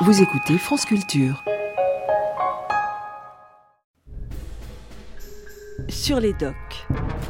Vous écoutez France Culture. Sur les docks.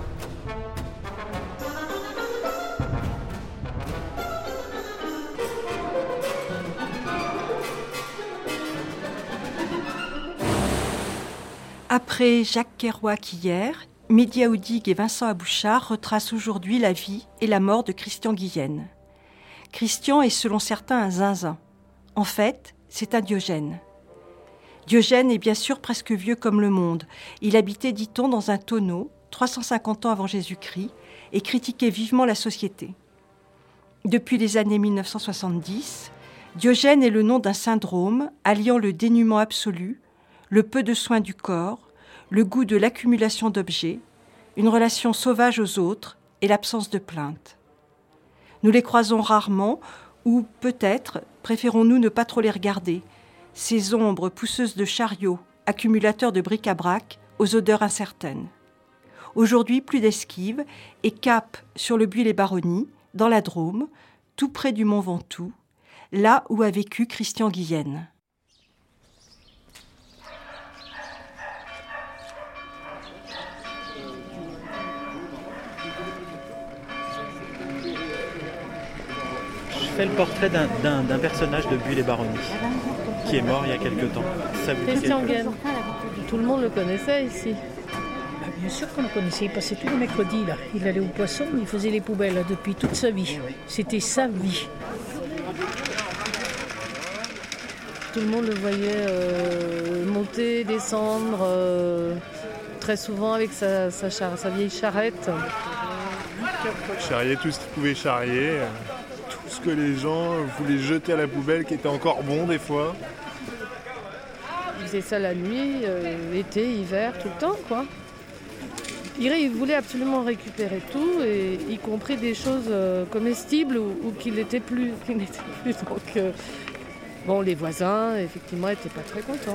Après Jacques Kerouac hier, Mehdi Aoudig et Vincent Abouchar retracent aujourd'hui la vie et la mort de Christian Guillaine. Christian est selon certains un zinzin. En fait, c'est un Diogène. Diogène est bien sûr presque vieux comme le monde. Il habitait, dit-on, dans un tonneau, 350 ans avant Jésus-Christ, et critiquait vivement la société. Depuis les années 1970, Diogène est le nom d'un syndrome alliant le dénuement absolu, le peu de soins du corps, le goût de l'accumulation d'objets, une relation sauvage aux autres et l'absence de plainte. Nous les croisons rarement, ou peut-être préférons-nous ne pas trop les regarder, ces ombres pousseuses de chariots, accumulateurs de bric-à-brac, aux odeurs incertaines. Aujourd'hui, plus d'esquive et cap sur le Buis-les-Baronnies, dans la Drôme, tout près du Mont Ventoux, là où a vécu Christian Guillaine. Je fais le portrait d'un personnage de Buis-les-Baronnies qui est mort il y a quelque temps. Christian Guillaine. Tout le monde le connaissait ici. Bien sûr qu'on le connaissait, il passait tous les mercredis là. Il allait au poisson, il faisait les poubelles là, depuis toute sa vie. C'était sa vie. Tout le monde le voyait monter, descendre, très souvent avec sa vieille charrette. Charrier tout ce qu'il pouvait charrier, tout ce que les gens voulaient jeter à la poubelle qui était encore bon des fois. Il faisait ça la nuit, été, hiver, tout le temps quoi. Il voulait absolument récupérer tout, et y compris des choses comestibles ou qui n'étaient plus. Donc, les voisins, effectivement, n'étaient pas très contents.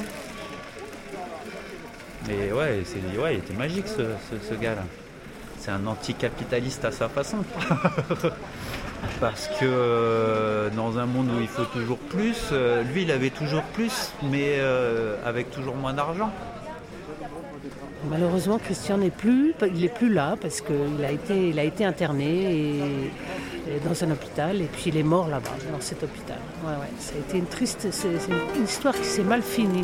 Mais il était magique ce gars-là. C'est un anticapitaliste à sa façon. Parce que dans un monde où il faut toujours plus, lui il avait toujours plus, mais avec toujours moins d'argent. Malheureusement, Christian n'est plus là parce qu'il a été interné et dans un hôpital, et puis il est mort là-bas, dans cet hôpital. Ouais, ça a été c'est une histoire qui s'est mal finie.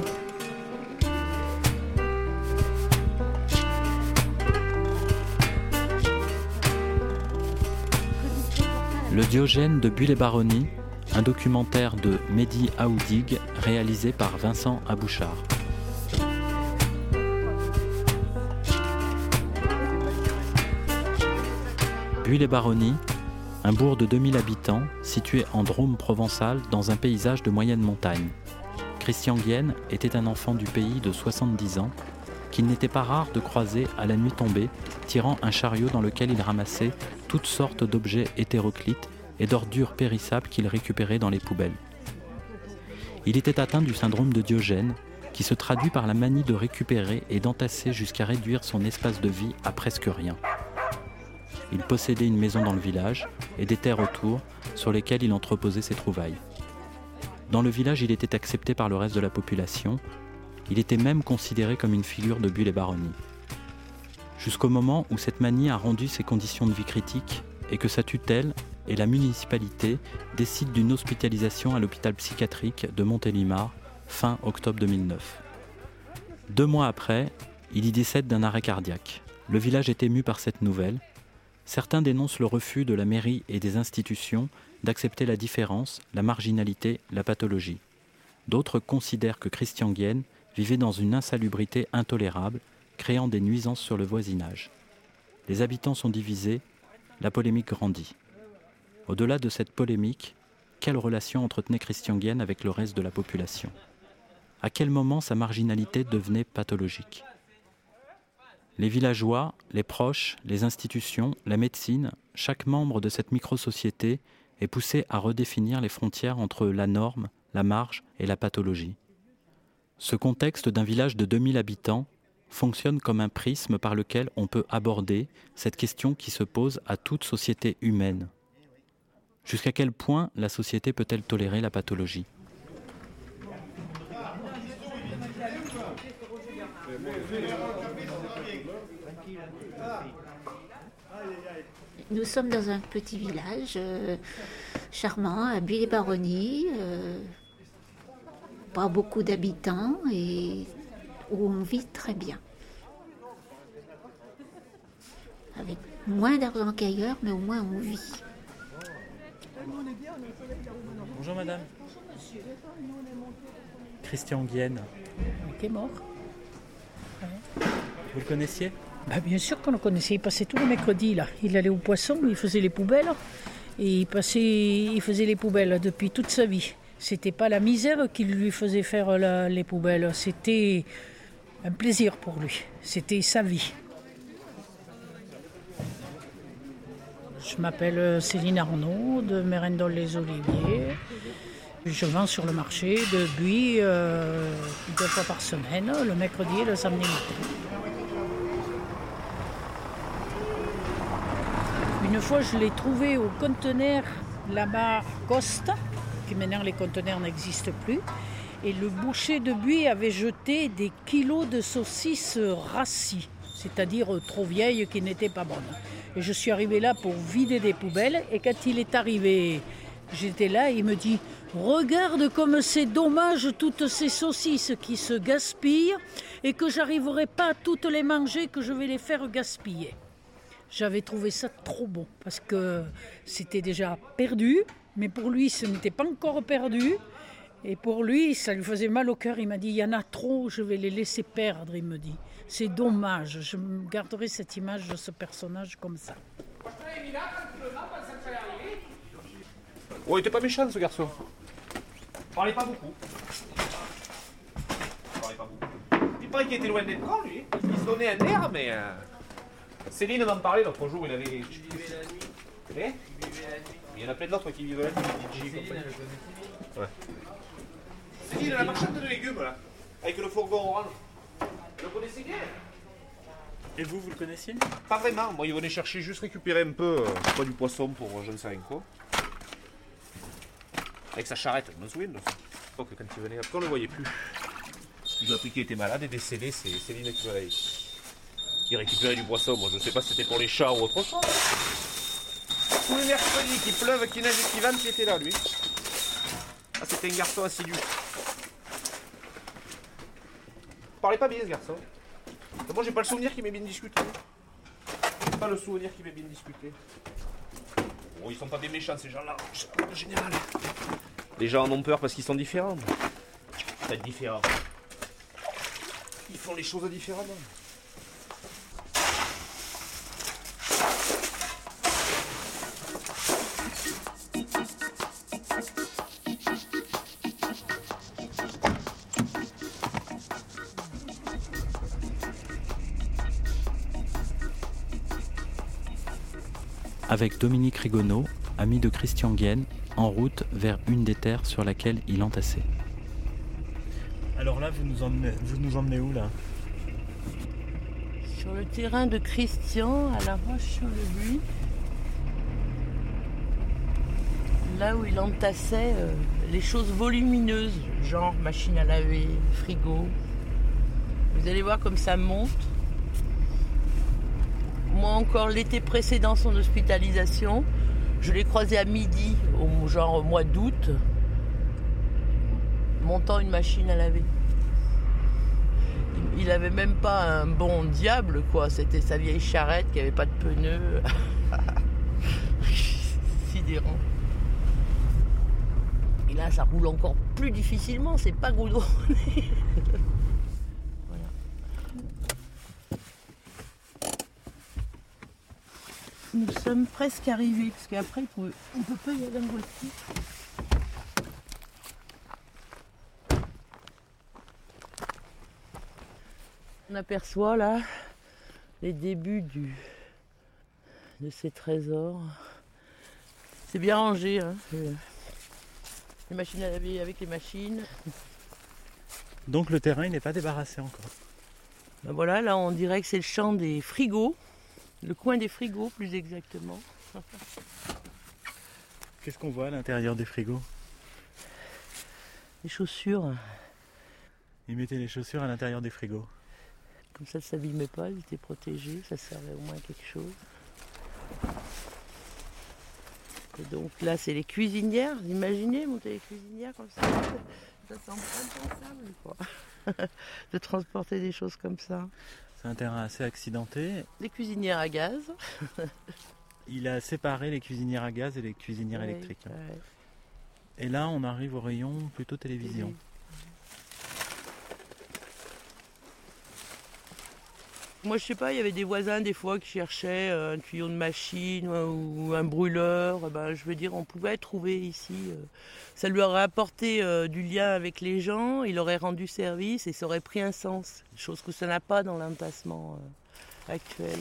Le Diogène de Buis-les-Baronnies, un documentaire de Mehdi Aoudig réalisé par Vincent Abouchar. Buis-les-Baronnies, un bourg de 2000 habitants situé en Drôme provençale dans un paysage de moyenne montagne. Christian Guillaine était un enfant du pays de 70 ans qu'il n'était pas rare de croiser à la nuit tombée, tirant un chariot dans lequel il ramassait toutes sortes d'objets hétéroclites et d'ordures périssables qu'il récupérait dans les poubelles. Il était atteint du syndrome de Diogène, qui se traduit par la manie de récupérer et d'entasser jusqu'à réduire son espace de vie à presque rien. Il possédait une maison dans le village et des terres autour sur lesquelles il entreposait ses trouvailles. Dans le village, il était accepté par le reste de la population. Il était même considéré comme une figure de Buis-les-Baronnies. Jusqu'au moment où cette manie a rendu ses conditions de vie critiques et que sa tutelle et la municipalité décident d'une hospitalisation à l'hôpital psychiatrique de Montélimar fin octobre 2009. 2 mois après, il y décède d'un arrêt cardiaque. Le village est ému par cette nouvelle. Certains dénoncent le refus de la mairie et des institutions d'accepter la différence, la marginalité, la pathologie. D'autres considèrent que Christian Guillaine vivait dans une insalubrité intolérable, créant des nuisances sur le voisinage. Les habitants sont divisés, la polémique grandit. Au-delà de cette polémique, quelle relation entretenait Christian Guillaine avec le reste de la population ? À quel moment sa marginalité devenait pathologique ? Les villageois, les proches, les institutions, la médecine, chaque membre de cette micro-société est poussé à redéfinir les frontières entre la norme, la marge et la pathologie. Ce contexte d'un village de 2000 habitants fonctionne comme un prisme par lequel on peut aborder cette question qui se pose à toute société humaine. Jusqu'à quel point la société peut-elle tolérer la pathologie ? Nous sommes dans un petit village charmant, à Buis-les-Baronnies, pas beaucoup d'habitants et où on vit très bien. Avec moins d'argent qu'ailleurs, mais au moins on vit. Bonjour madame. Christian Guienne. Qui est mort. Vous le connaissiez ? Bien sûr qu'on le connaissait, il passait tous les mercredis là. Il allait au poisson, il faisait les poubelles et il faisait les poubelles depuis toute sa vie. C'était pas la misère qui lui faisait faire les poubelles, c'était un plaisir pour lui, c'était sa vie. Je m'appelle Céline Arnaud de Mérindol-les-Oliviers. Je vends sur le marché de Buis 2 fois par semaine, le mercredi et le samedi matin. Une fois, je l'ai trouvé au conteneur là-bas Costa, qui maintenant les conteneurs n'existent plus. Et le boucher de Buis avait jeté des kilos de saucisses rassis, c'est-à-dire trop vieilles qui n'étaient pas bonnes. Et je suis arrivée là pour vider des poubelles. Et quand il est arrivé, j'étais là, il me dit « Regarde comme c'est dommage toutes ces saucisses qui se gaspillent et que j'arriverai pas à toutes les manger, que je vais les faire gaspiller. » J'avais trouvé ça trop bon parce que c'était déjà perdu, mais pour lui, ce n'était pas encore perdu. Et pour lui, ça lui faisait mal au cœur. Il m'a dit, il y en a trop, je vais les laisser perdre, il me dit. C'est dommage, je garderai cette image de ce personnage comme ça. Oh, il était pas méchant ce garçon. Parlait pas beaucoup. Il paraît qu'il était loin d'être grand, lui. Il se donnait un air, mais... Céline m'en parlait l'autre jour, il avait... Il vivait la nuit. Il y en a plein d'autres qui vivent la nuit. Ouais. Céline, la marchande de légumes, là. Avec le fourgon orange. Vous le connaissez bien? Et vous le connaissiez? Pas vraiment. Moi, il venait chercher juste récupérer un peu, du poisson pour je ne sais rien quoi. Avec sa charrette, je me souviens de ça. Donc, quand il venait, après on ne le voyait plus. Ils ont appris qu'il était malade et décédé, c'est Céline qui venait. Il récupérait du poisson, moi je sais pas si c'était pour les chats ou autre chose. Tous les mercredis, qu'il pleuve, qu'il neige et qu'il vente, il était là lui. Ah, c'était un garçon assidu. Il parlait pas bien ce garçon. Moi j'ai pas le souvenir qu'il m'ait bien discuté. J'ai pas le souvenir qu'il m'ait bien discuté. Bon, ils sont pas des méchants ces gens-là, en général. Les gens en ont peur parce qu'ils sont différents. Peut-être différents. Ils font les choses différemment. Avec Dominique Rigonneau, ami de Christian Guienne, en route vers une des terres sur laquelle il entassait. Alors là, vous nous emmenez où là? Sur le terrain de Christian, à la Roche-sur-le-Buis. Là où il entassait les choses volumineuses, genre machine à laver, frigo. Vous allez voir comme ça monte. Moi encore l'été précédent son hospitalisation, je l'ai croisé à midi, au mois d'août, montant une machine à laver. Il avait même pas un bon diable quoi, c'était sa vieille charrette qui avait pas de pneus. Sidérant. Et là ça roule encore plus difficilement, c'est pas goudronné. Nous sommes presque arrivés, parce qu'après, on ne peut pas y aller en voiture. On aperçoit là les débuts de ces trésors. C'est bien rangé, hein, les machines à laver avec les machines. Donc le terrain, il n'est pas débarrassé encore. Ben voilà, là on dirait que c'est le champ des frigos. Le coin des frigos, plus exactement. Qu'est-ce qu'on voit à l'intérieur des frigos? Les chaussures. Ils mettaient les chaussures à l'intérieur des frigos. Comme ça ne s'abîmait pas, ils étaient protégés, ça servait au moins à quelque chose. Et donc là, c'est les cuisinières. Vous imaginez monter les cuisinières comme ça? Ça semble impensable, quoi. De transporter des choses comme ça. C'est un terrain assez accidenté. Les cuisinières à gaz. Il a séparé les cuisinières à gaz et les cuisinières électriques. Ouais. Et là, on arrive au rayon plutôt télévision. Oui. Moi, je sais pas, il y avait des voisins des fois qui cherchaient un tuyau de machine ou un brûleur. Je veux dire, on pouvait trouver ici. Ça lui aurait apporté du lien avec les gens, il aurait rendu service et ça aurait pris un sens. Chose que ça n'a pas dans l'entassement actuel.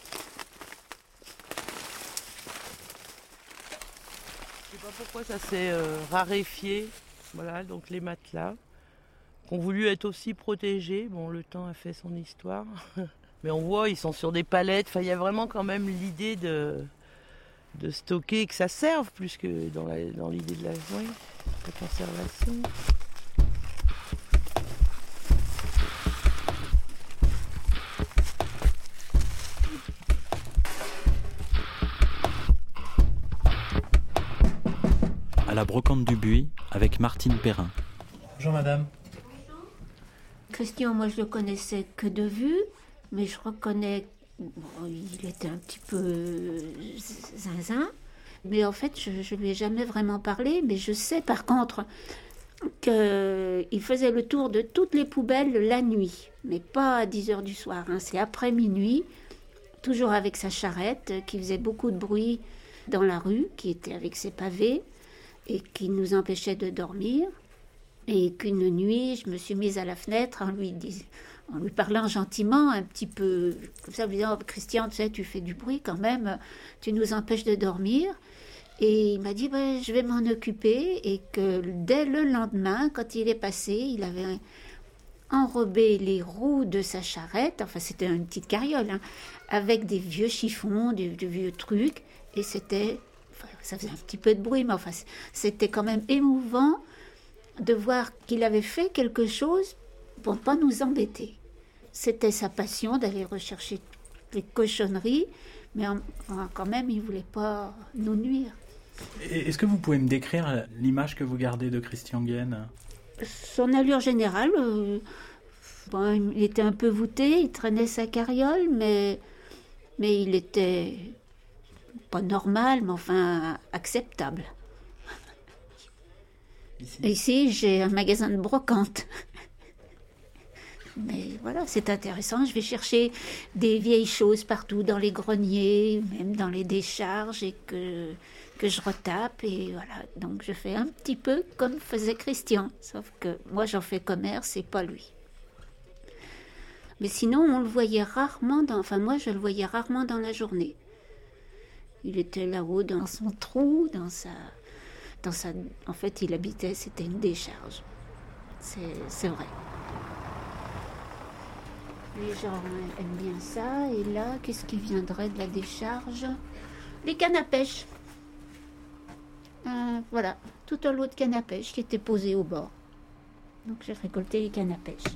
Je sais pas pourquoi ça s'est raréfié. Voilà, donc les matelas qui ont voulu être aussi protégés. Bon, le temps a fait son histoire. Mais on voit, ils sont sur des palettes. Enfin, il y a vraiment quand même l'idée de stocker et que ça serve plus que dans l'idée de la conservation. À la brocante du Buis avec Martine Perrin. Bonjour madame. Christian, moi je le connaissais que de vue, mais je reconnais, il était un petit peu zinzin, mais en fait je lui ai jamais vraiment parlé, mais je sais par contre qu'il faisait le tour de toutes les poubelles la nuit, mais pas à 10h du soir, c'est après minuit, toujours avec sa charrette, qui faisait beaucoup de bruit dans la rue, qui était avec ses pavés, et qui nous empêchait de dormir. Et qu'une nuit, je me suis mise à la fenêtre en lui parlant gentiment, un petit peu, comme ça, en lui disant, Christian, tu sais, tu fais du bruit quand même, tu nous empêches de dormir. Et il m'a dit, je vais m'en occuper. Et que dès le lendemain, quand il est passé, il avait enrobé les roues de sa charrette, enfin c'était une petite carriole, avec des vieux chiffons, des vieux trucs. Et c'était, ça faisait un petit peu de bruit, mais enfin, c'était quand même émouvant de voir qu'il avait fait quelque chose pour ne pas nous embêter. C'était sa passion d'aller rechercher les cochonneries, mais quand même, il ne voulait pas nous nuire. Est-ce que vous pouvez me décrire l'image que vous gardez de Christian Guienne? Son allure générale, il était un peu voûté, il traînait sa carriole, mais il était pas normal, mais enfin acceptable. Ici, j'ai un magasin de brocante. Mais voilà, c'est intéressant. Je vais chercher des vieilles choses partout, dans les greniers, même dans les décharges, et que je retape. Et voilà, donc je fais un petit peu comme faisait Christian. Sauf que moi, j'en fais commerce et pas lui. Mais sinon, on le voyait rarement, moi, je le voyais rarement dans la journée. Il était là-haut dans son trou, en fait, il habitait, c'était une décharge. C'est vrai. Les gens aiment bien ça. Et là, qu'est-ce qui viendrait de la décharge? Les cannes à pêche. Voilà, tout un lot de cannes à pêche qui était posé au bord. Donc j'ai récolté les cannes à pêche.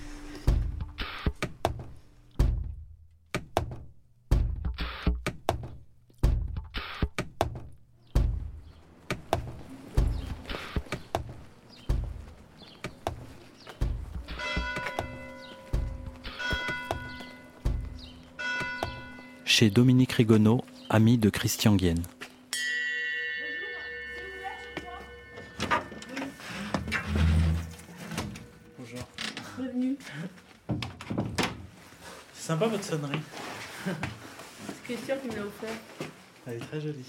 Chez Dominique Rigonneau, ami de Christian Guienne. Bonjour. Bienvenue. C'est sympa votre sonnerie. C'est Christian qui me l'a offert. Elle est très jolie.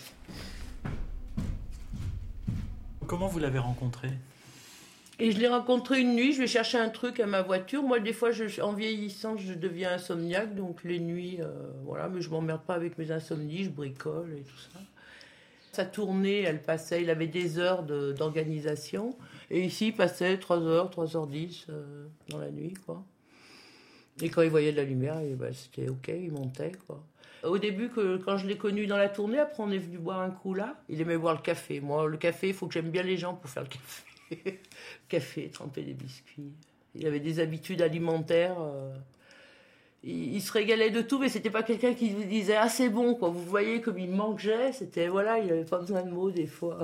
Comment vous l'avez rencontré? Et je l'ai rencontré une nuit, je vais chercher un truc à ma voiture. Moi, des fois, en vieillissant, je deviens insomniaque. Donc les nuits, voilà, mais je m'emmerde pas avec mes insomnies, je bricole et tout ça. Sa tournée, elle passait, il avait des heures d'organisation. Et ici, il passait 3h, 3h10 dans la nuit, quoi. Et quand il voyait de la lumière, c'était OK, il montait, quoi. Au début, quand je l'ai connu dans la tournée, après on est venu boire un coup là, il aimait boire le café. Moi, le café, il faut que j'aime bien les gens pour faire le café. Café, tremper des biscuits. Il avait des habitudes alimentaires Il se régalait de tout, mais c'était pas quelqu'un qui vous disait « Ah, c'est bon, quoi. » Vous voyez comme il mangeait, c'était, voilà, il avait pas besoin de mots, des fois.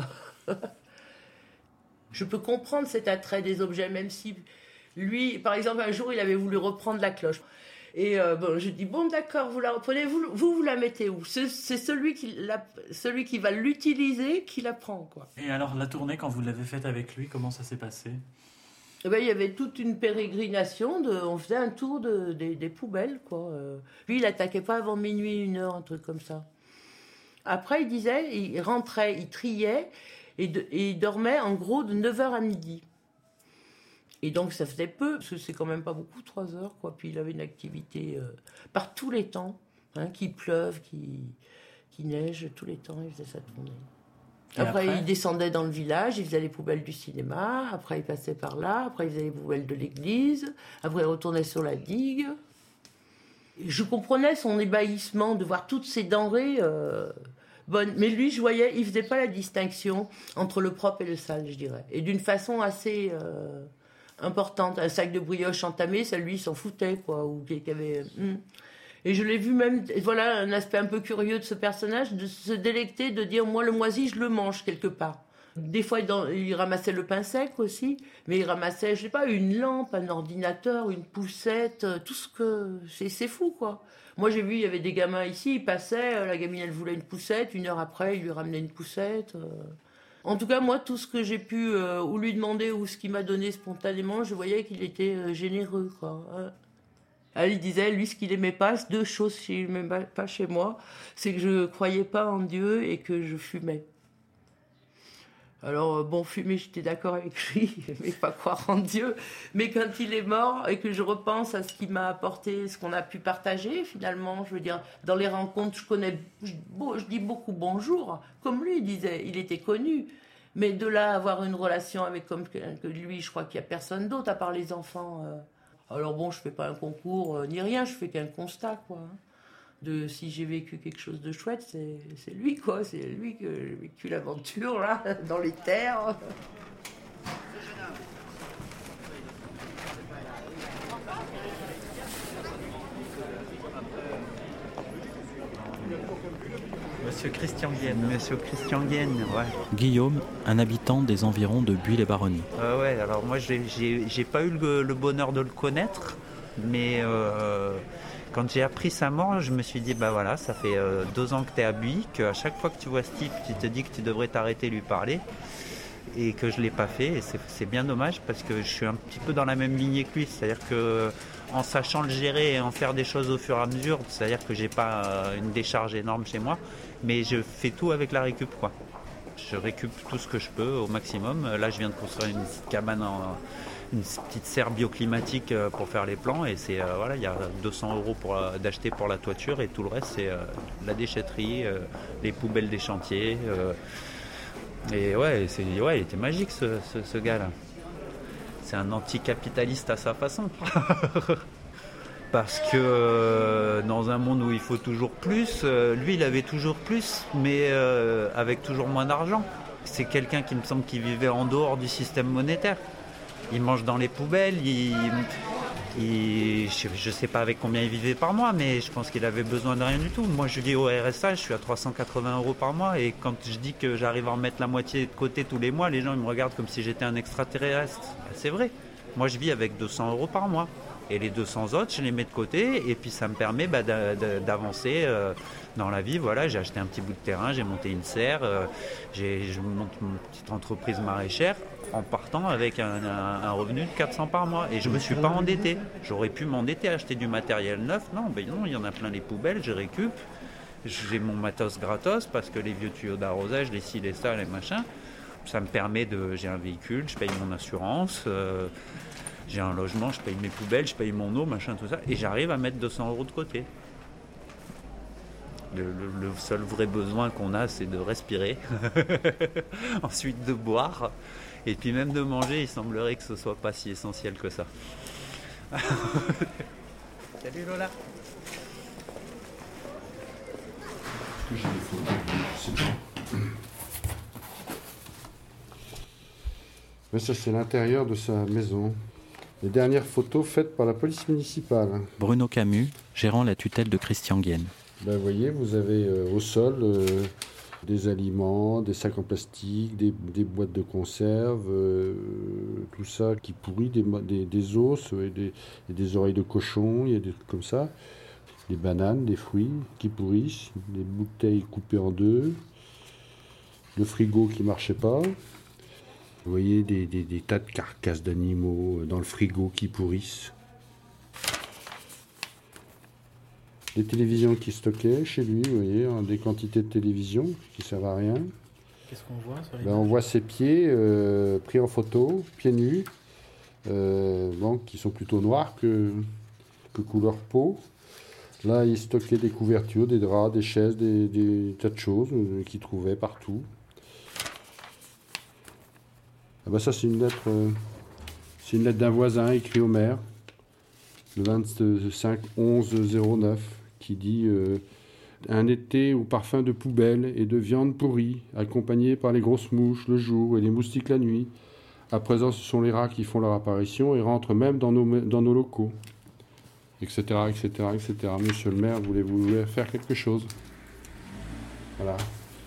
Je peux comprendre cet attrait des objets, même si lui, par exemple, un jour, il avait voulu reprendre la cloche. Et je dis, bon, d'accord, vous la reprenez, vous la mettez où ? C'est celui qui va l'utiliser qui la prend, quoi. Et alors, la tournée, quand vous l'avez faite avec lui, comment ça s'est passé ? Eh ben, il y avait toute une pérégrination, on faisait un tour des poubelles, quoi. Lui, il attaquait pas avant minuit, 1h, un truc comme ça. Après, il disait, il rentrait, il triait, et il dormait en gros de 9h à midi. Et donc ça faisait peu, parce que c'est quand même pas beaucoup, 3 heures, quoi. Puis il avait une activité par tous les temps, hein, qu'il pleuve, qu'il neige, tous les temps, il faisait sa tournée. Après, il descendait dans le village, il faisait les poubelles du cinéma, après il passait par là, après il faisait les poubelles de l'église, après il retournait sur la digue. Je comprenais son ébahissement de voir toutes ces denrées bonnes, mais lui, je voyais, il faisait pas la distinction entre le propre et le sale, je dirais. Et d'une façon assez importante. Un sac de brioche entamé, ça lui, il s'en foutait, quoi, ou qu'il avait... Et je l'ai vu même, voilà, un aspect un peu curieux de ce personnage, de se délecter, de dire, moi, le moisi, je le mange quelque part. Des fois, il ramassait le pain sec aussi, mais il ramassait, je sais pas, une lampe, un ordinateur, une poussette, tout ce que... C'est fou, quoi. Moi, j'ai vu, il y avait des gamins ici, ils passaient, la gamine, elle voulait une poussette, 1 heure après, il lui ramenait une poussette. En tout cas, moi, tout ce que j'ai pu ou lui demander ou ce qu'il m'a donné spontanément, je voyais qu'il était généreux, quoi. Alors, il disait, lui, ce qu'il aimait pas, 2 choses qu'il n'aimait pas chez moi, c'est que je croyais pas en Dieu et que je fumais. Alors, bon, fumer, j'étais d'accord avec lui, mais pas croire en Dieu. Mais quand il est mort et que je repense à ce qu'il m'a apporté, ce qu'on a pu partager, finalement, je veux dire, dans les rencontres, je dis beaucoup bonjour, comme lui disait, il était connu. Mais de là, avoir une relation avec comme que lui, je crois qu'il n'y a personne d'autre à part les enfants. Alors bon, je fais pas un concours ni rien, je fais qu'un constat, quoi. De si j'ai vécu quelque chose de chouette, c'est lui, quoi. C'est lui que j'ai vécu l'aventure, là, dans les terres. Monsieur Christian Guienne. Monsieur Christian Guienne, ouais. Guillaume, un habitant des environs de Buis-les-Baronnies. Ouais, alors moi j'ai pas eu le bonheur de le connaître, mais quand j'ai appris sa mort, je me suis dit, bah voilà, ça fait 2 ans que tu es à Buis, qu'à chaque fois que tu vois ce type, tu te dis que tu devrais t'arrêter et lui parler, et que je l'ai pas fait, et c'est bien dommage parce que je suis un petit peu dans la même lignée que lui, c'est-à-dire que en sachant le gérer et en faire des choses au fur et à mesure, c'est-à-dire que j'ai pas une décharge énorme chez moi, mais je fais tout avec la récup, quoi. Je récup tout ce que je peux au maximum. Là, je viens de construire une petite cabane, une petite serre bioclimatique pour faire les plans, et c'est voilà, il y a 200 € d'acheter pour la toiture, et tout le reste c'est la déchetterie, les poubelles des chantiers. Et ouais, il était magique ce gars-là. C'est un anticapitaliste à sa façon. Parce que dans un monde où il faut toujours plus, lui il avait toujours plus, mais avec toujours moins d'argent. C'est quelqu'un qui me semble qui vivait en dehors du système monétaire. Il mange dans les poubelles, je sais pas avec combien il vivait par mois, mais je pense qu'il avait besoin de rien du tout. Moi je vis au RSA, je suis à 380 € par mois, et quand je dis que j'arrive à en mettre la moitié de côté tous les mois, les gens ils me regardent comme si j'étais un extraterrestre. C'est vrai, moi je vis avec 200 € par mois. Et les 200 autres, je les mets de côté, et puis ça me permet d'avancer dans la vie. Voilà, j'ai acheté un petit bout de terrain, j'ai monté une serre, je monte une petite entreprise maraîchère en partant avec un revenu de 400 par mois. Et je ne me suis pas endetté. J'aurais pu m'endetter, acheter du matériel neuf. Non, non, il y en a plein les poubelles, je récup. J'ai mon matos gratos parce que les vieux tuyaux d'arrosage, les ci, les ça, les machins, ça me permet j'ai un véhicule, je paye mon assurance. J'ai un logement, je paye mes poubelles, je paye mon eau, machin, tout ça, et j'arrive à mettre 200 € de côté. Le seul vrai besoin qu'on a, c'est de respirer, ensuite de boire, et puis même de manger, il semblerait que ce soit pas si essentiel que ça. Salut Lola. Mais ça, c'est l'intérieur de sa maison. Les dernières photos faites par la police municipale. Bruno Camus, gérant la tutelle de Christian Guienne. Vous voyez, vous avez au sol des aliments, des sacs en plastique, des boîtes de conserve, tout ça qui pourrit, des os et des oreilles de cochon, il y a des trucs comme ça. Des bananes, des fruits qui pourrissent, des bouteilles coupées en deux, le frigo qui ne marchait pas. Vous voyez des tas de carcasses d'animaux dans le frigo qui pourrissent. Des télévisions qui stockaient chez lui, vous voyez, des quantités de télévision qui ne servent à rien. Qu'est-ce qu'on voit sur les On voit ses pieds pris en photo, pieds nus, qui sont plutôt noirs que couleur peau. Là, il stockait des couvertures, des draps, des chaises, des tas de choses qu'il trouvait partout. Ça, c'est une lettre d'un voisin écrite au maire, le 25/11/09, qui dit un été au parfum de poubelle et de viande pourrie, accompagné par les grosses mouches le jour et les moustiques la nuit. À présent, ce sont les rats qui font leur apparition et rentrent même dans nos locaux, etc., etc., etc. Monsieur le maire, voulez-vous faire quelque chose? Voilà.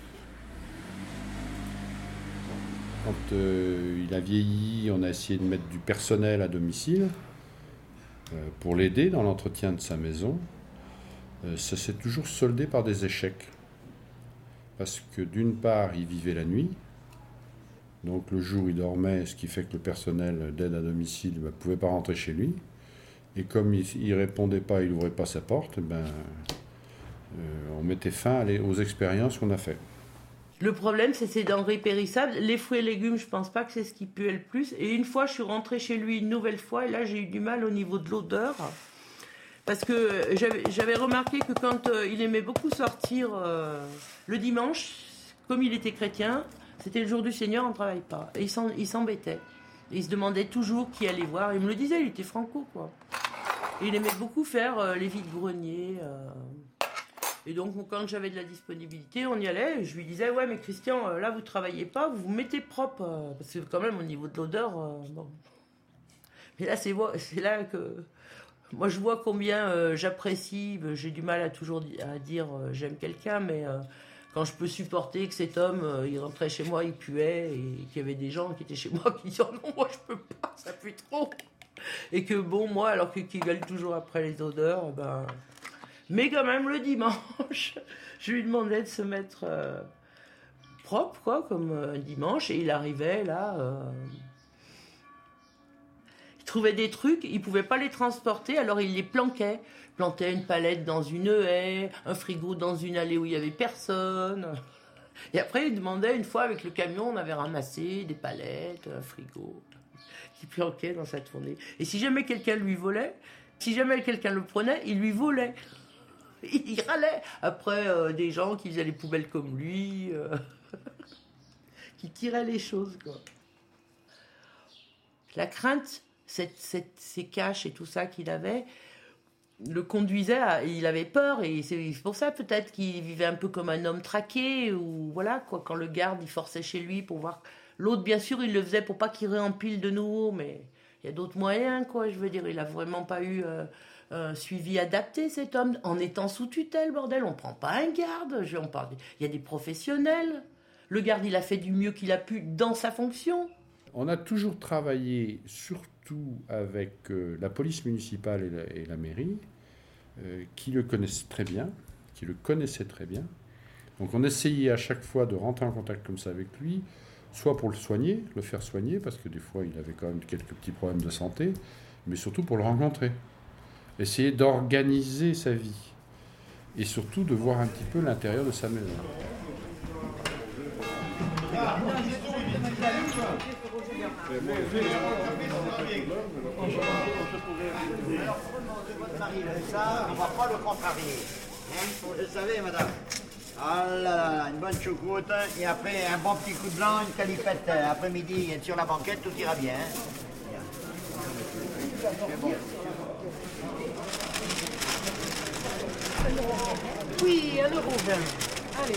Quand il a vieilli, on a essayé de mettre du personnel à domicile pour l'aider dans l'entretien de sa maison. Ça s'est toujours soldé par des échecs. Parce que d'une part, il vivait la nuit. Donc le jour, il dormait, ce qui fait que le personnel d'aide à domicile ne pouvait pas rentrer chez lui. Et comme il ne répondait pas, il n'ouvrait pas sa porte, on mettait fin aux expériences qu'on a faites. Le problème, c'est ces denrées périssables. Les fruits et légumes, je pense pas que c'est ce qui puait le plus. Et une fois, je suis rentrée chez lui une nouvelle fois, et là, j'ai eu du mal au niveau de l'odeur. Parce que j'avais remarqué que quand il aimait beaucoup sortir le dimanche, comme il était chrétien, c'était le jour du Seigneur, on ne travaille pas. Et il s'embêtait. Et il se demandait toujours qui allait voir. Il me le disait, il était franco, quoi. Et il aimait beaucoup faire les vides-greniers. Et donc, quand j'avais de la disponibilité, on y allait. Et je lui disais, ouais, mais Christian, là, vous travaillez pas, vous vous mettez propre. Parce que quand même, au niveau de l'odeur, bon. Mais là, c'est là que... Moi, je vois combien j'apprécie. J'ai du mal à dire j'aime quelqu'un, mais quand je peux supporter que cet homme, il rentrait chez moi, il puait, et qu'il y avait des gens qui étaient chez moi qui disaient, non, moi, je peux pas, ça pue trop. Et que bon, moi, alors qu'ils gueulent toujours après les odeurs, mais quand même, le dimanche, je lui demandais de se mettre propre, quoi, comme un dimanche, et il arrivait, là... Il trouvait des trucs, il ne pouvait pas les transporter, alors il les planquait. Il plantait une palette dans une haie, un frigo dans une allée où il n'y avait personne. Et après, il demandait, une fois, avec le camion, on avait ramassé des palettes, un frigo, qui planquait dans sa tournée. Et si jamais quelqu'un lui volait, si jamais quelqu'un le prenait, il lui volait. Il râlait après des gens qui faisaient les poubelles comme lui, qui tiraient les choses, quoi. La crainte, ces caches et tout ça qu'il avait, le conduisait il avait peur, et c'est pour ça peut-être qu'il vivait un peu comme un homme traqué, ou voilà, quoi, quand le garde, il forçait chez lui pour voir. L'autre, bien sûr, il le faisait pour pas qu'il réempile de nouveau, mais il y a d'autres moyens, quoi, je veux dire, il a vraiment pas eu... un suivi adapté, cet homme, en étant sous tutelle, bordel. On prend pas un garde, il y a des professionnels. Le garde, il a fait du mieux qu'il a pu dans sa fonction. On a toujours travaillé, surtout avec la police municipale et la mairie, qui le connaissaient très bien, Donc on essayait à chaque fois de rentrer en contact comme ça avec lui, soit pour le faire soigner, parce que des fois il avait quand même quelques petits problèmes de santé, mais surtout pour le rencontrer. Essayer d'organiser sa vie et surtout de voir un petit peu l'intérieur de sa maison. Ça, on va pas le contrarier. Vous le savez, madame. Ah là là, une bonne choucroute et après un bon petit coup de blanc, une calipette après-midi sur la banquette, tout ira bien. Bon. Oui, un euro, allez.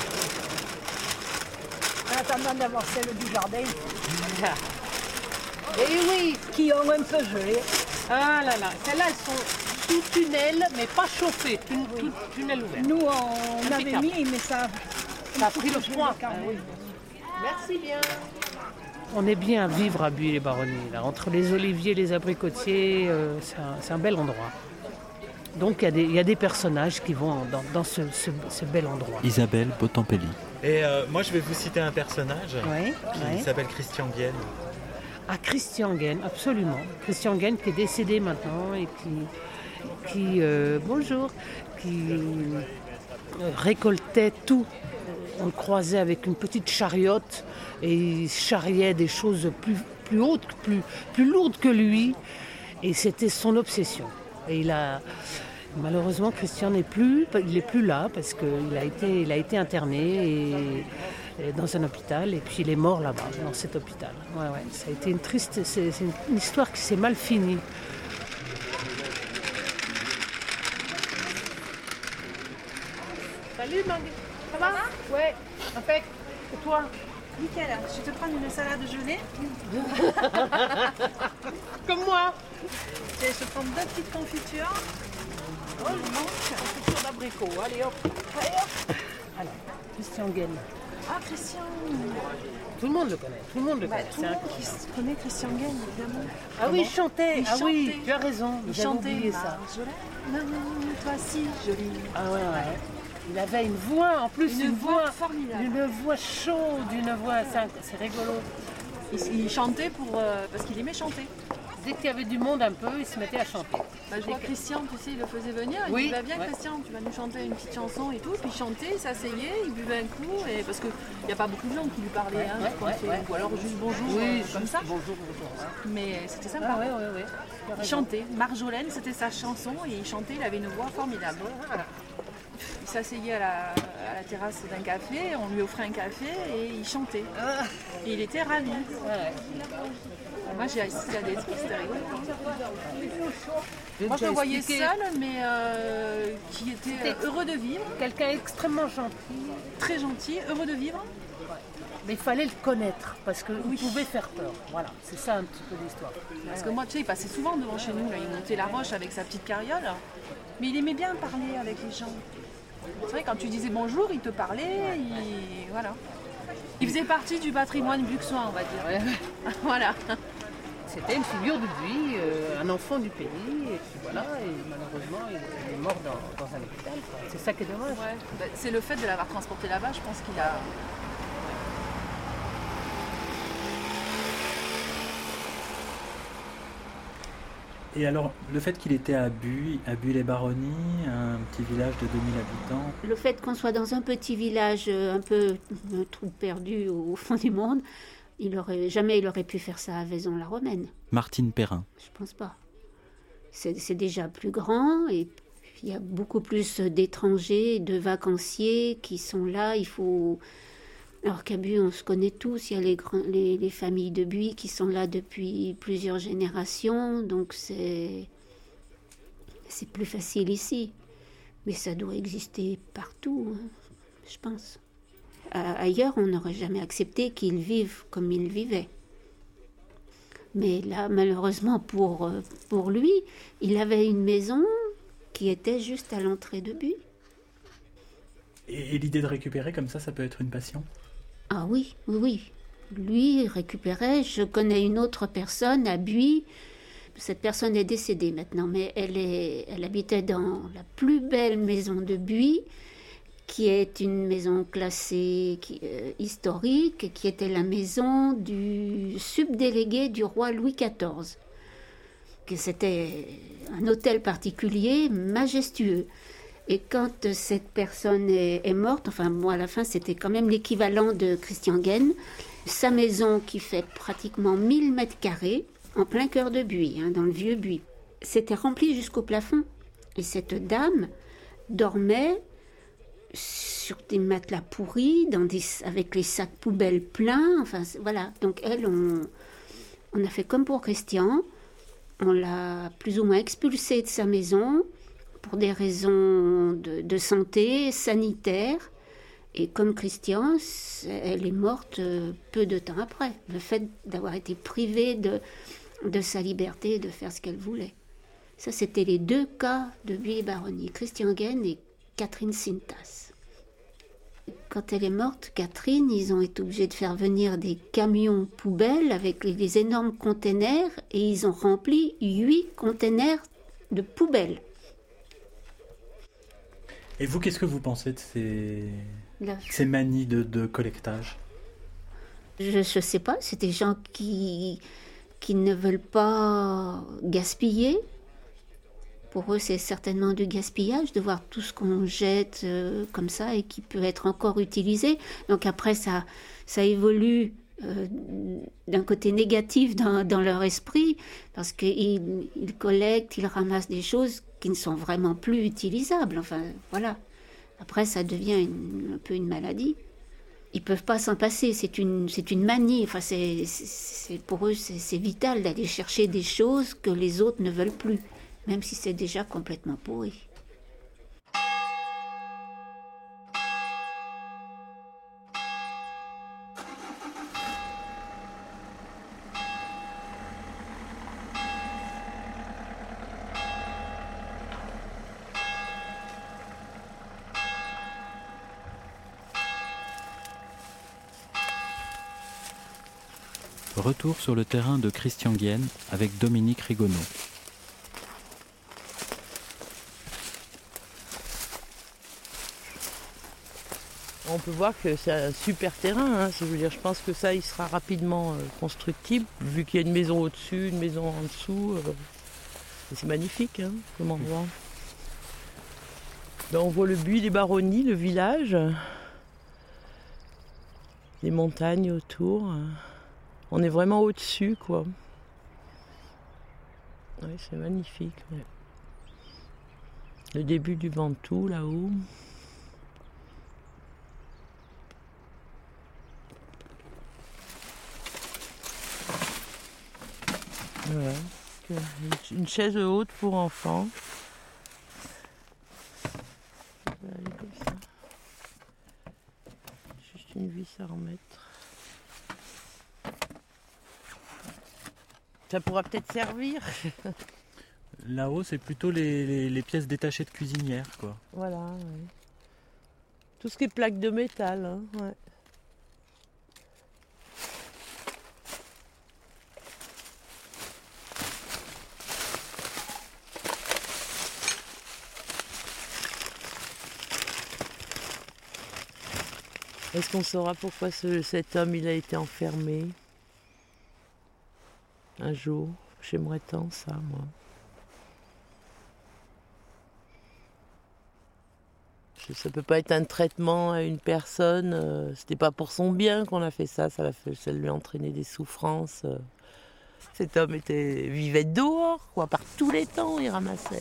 En attendant d'avoir celle du jardin. Et oui, qui ont un peu gelé. Ah là là, celles-là, elles sont sous tunnel, mais pas chauffées, tunnel ouvert. Nous, on avait mis, mais ça a pris le froid. quand même. Oui. Merci bien. On est bien à vivre à Buis-les-Baronnies, là, entre les oliviers et les abricotiers, c'est un bel endroit. Donc il y a des personnages qui vont dans ce bel endroit. Isabelle Botampelli. Et moi je vais vous citer un personnage qui s'appelle Christian Guienne. Ah, Christian Guienne, absolument. Christian Guienne qui est décédé maintenant et qui récoltait tout. On le croisait avec une petite chariote et il charriait des choses plus hautes, plus lourdes que lui. Et c'était son obsession. Et malheureusement, Christian n'est plus là parce qu'il a été interné dans un hôpital et puis il est mort là-bas, dans cet hôpital. Ouais, ça a été c'est une histoire qui s'est mal finie. Salut Maggie, ça va? Ouais, impec. Et toi? Nickel, je vais te prendre une salade gelée. Comme moi. Je vais te prendre 2 petites confitures. Oh, je mange confiture d'abricot. Allez hop. Alors, Christian Guienne. Ah, Christian. Tout le monde le connaît. Tout le monde connaît Christian Guienne, évidemment. Ah oui, il chantait. Oui, tu as raison. Il J'avais chantait. oublié ça. Non, toi si, jolie. Ah ouais. Il avait une voix, en plus, une voix formidable. Une voix chaude, c'est rigolo. Il chantait parce qu'il aimait chanter. Dès qu'il y avait du monde un peu, il se mettait à chanter. Je vois Christian, tu sais, il le faisait venir. Il dit, viens Christian, tu vas nous chanter une petite chanson et tout. Puis il chantait, il s'asseyait, il buvait un coup. Parce qu'il n'y a pas beaucoup de gens qui lui parlaient. Ou alors juste bonjour, comme ça. Bonjour. Mais c'était sympa. Il chantait. Marjolaine, c'était sa chanson et il chantait, il avait une voix formidable. Voilà. Il s'asseyait à la terrasse d'un café, on lui offrait un café et il chantait. Et il était ravi. Moi j'ai assisté à des trucs, c'était rigolo. Moi je le voyais seul, mais qui était heureux de vivre. Quelqu'un extrêmement gentil. Très gentil, heureux de vivre. Mais il fallait le connaître, parce qu'il pouvait faire peur. Voilà, c'est ça un petit peu l'histoire. Parce que moi, tu sais, il passait souvent devant chez nous, là, il montait la roche avec sa petite carriole. Mais il aimait bien parler avec les gens. C'est vrai, quand tu disais bonjour, il te parlait, voilà. Il faisait partie du patrimoine buxois, on va dire. Voilà. C'était une figure du Buis, un enfant du pays, et puis voilà, et malheureusement, il est mort dans un hôpital. C'est ça qui est dommage. C'est le fait de l'avoir transporté là-bas, je pense qu'il a... Et alors, le fait qu'il était à Buis-les-Baronnies, un petit village de 2000 habitants... Le fait qu'on soit dans un petit village un peu trou perdu au fond du monde, jamais il aurait pu faire ça à Vaison-la-Romaine. Martine Perrin. Je pense pas. C'est déjà plus grand et il y a beaucoup plus d'étrangers, de vacanciers qui sont là. Alors qu'à Buis, on se connaît tous, il y a les familles de Buis qui sont là depuis plusieurs générations, donc c'est plus facile ici. Mais ça doit exister partout, hein, je pense. Ailleurs, on n'aurait jamais accepté qu'ils vivent comme ils vivaient. Mais là, malheureusement pour lui, il avait une maison qui était juste à l'entrée de Buis. Et l'idée de récupérer comme ça peut être une passion ? Ah oui. Lui récupérait. Je connais une autre personne à Buis. Cette personne est décédée maintenant, mais elle habitait dans la plus belle maison de Buis, qui est une maison classée historique, qui était la maison du subdélégué du roi Louis XIV. C'était un hôtel particulier, majestueux. Et quand cette personne est morte, enfin moi à la fin c'était quand même l'équivalent de Christian Guienne, sa maison qui fait pratiquement 1000 mètres carrés, en plein cœur de Buis, dans le vieux Buis, c'était rempli jusqu'au plafond. Et cette dame dormait sur des matelas pourris, avec les sacs poubelles pleins, enfin voilà. Donc elle, on a fait comme pour Christian, on l'a plus ou moins expulsée de sa maison, pour des raisons de santé, sanitaire. Et comme Christian, elle est morte peu de temps après. Le fait d'avoir été privée de sa liberté et de faire ce qu'elle voulait. Ça, c'était les 2 cas de Buis et Baronnie, Christian Guenne et Catherine Sintas. Quand elle est morte, Catherine, ils ont été obligés de faire venir des camions poubelles avec des énormes containers et ils ont rempli 8 containers de poubelles. Et vous, qu'est-ce que vous pensez de ces manies de collectage? Je ne sais pas, c'est des gens qui ne veulent pas gaspiller. Pour eux, c'est certainement du gaspillage de voir tout ce qu'on jette comme ça et qui peut être encore utilisé. Donc après, ça évolue d'un côté négatif dans leur esprit parce qu'ils collectent, ils ramassent des choses qui ne sont vraiment plus utilisables. Enfin, voilà. Après, ça devient un peu une maladie. Ils peuvent pas s'en passer. C'est une manie. Enfin, pour eux, c'est vital d'aller chercher des choses que les autres ne veulent plus, même si c'est déjà complètement pourri. Retour sur le terrain de Christian Guenne avec Dominique Rigonneau. On peut voir que c'est un super terrain. Je pense que ça, il sera rapidement constructible, vu qu'il y a une maison au-dessus, une maison en dessous. C'est magnifique comme endroit. Là, on voit le Buis des Baronnies, le village, les montagnes autour. On est vraiment au-dessus, quoi. Oui, c'est magnifique. Ouais. Le début du Ventoux, là-haut. Voilà. Une chaise haute pour enfants. Aller comme ça. Juste une vis à remettre. Ça pourra peut-être servir. Là-haut, c'est plutôt les pièces détachées de cuisinière, quoi. Voilà, ouais. Tout ce qui est plaques de métal, ouais. Est-ce qu'on saura pourquoi cet homme il a été enfermé un jour? J'aimerais tant ça, moi. Ça peut pas être un traitement à une personne. C'était pas pour son bien qu'on a fait ça. Ça lui a entraîné des souffrances. Cet homme vivait dehors, quoi. Par tous les temps, il ramassait.